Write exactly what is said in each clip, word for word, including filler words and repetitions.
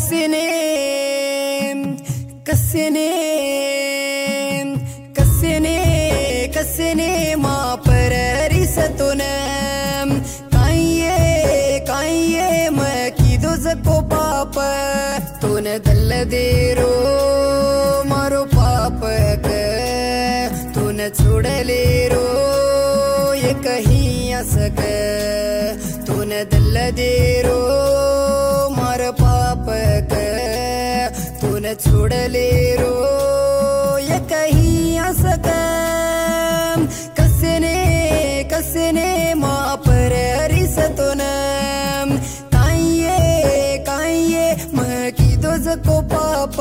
कसने कसने कसने कसने मा पर रिसतुन काये काये मैं की दो जको पाप तूने दल दे रो मारो पाप के तूने छोड़ ले रो ये कहीं असक तूने दल दे रो मार पाप के तूने छोड़ ले रो ये कहीं असक कसने कसने माँ पर रिसतुन काये काये मैं की दो जको पाप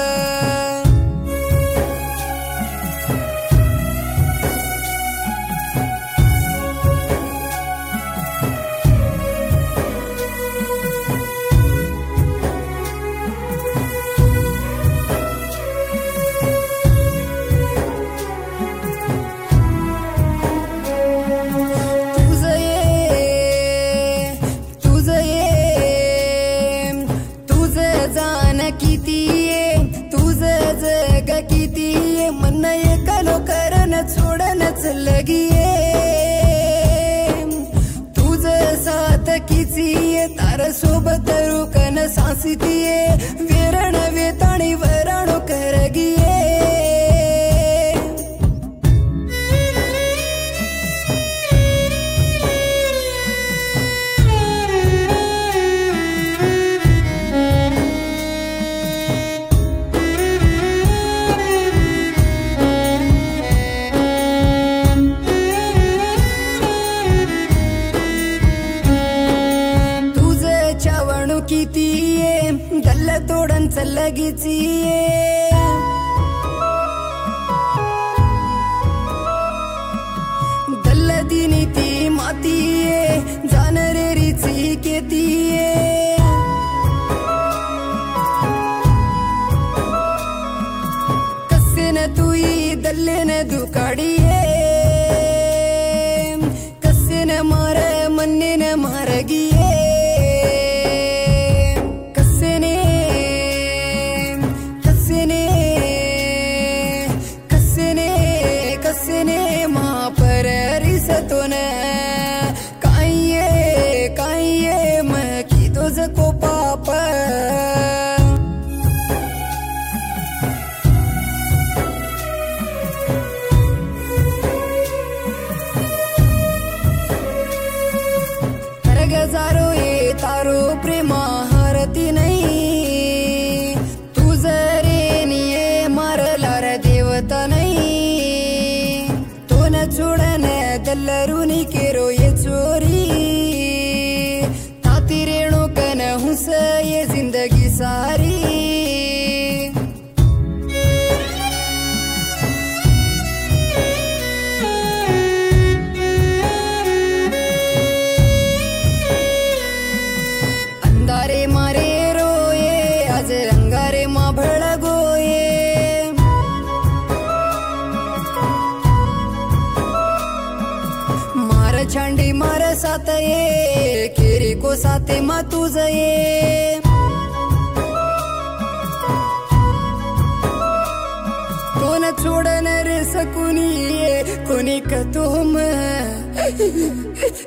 किती मन एकलो करन सोडनच लगिये तुझ साथ किची तार सोबत रुकन सांसितीये वेरण वेताणी वराणो करगिये कितीये गल्ल तोडन चलगीचिये गल्ल दिनी ती मातीये जानरेरीची केतीये कसेन तुई दल्लेन दुकाडिये कसेन मार मन्नेन मारगिये काये काये मैं की दो जको पाप गजारो ये तारो प्रेमा हरती नहीं तू जरे निये मारलार देवता नहीं तो न छोड़न दल्लरूनी केरो ये चोरी ताती रेणु कन हुस ये जिंदगी सारी अंधारे मारे रोये आज अंगारे मा भड़गोये छांडी मार साथ ये केरी को साथे मा तुझ ये तो न छोड़न रे सकुनी कोणी का तुम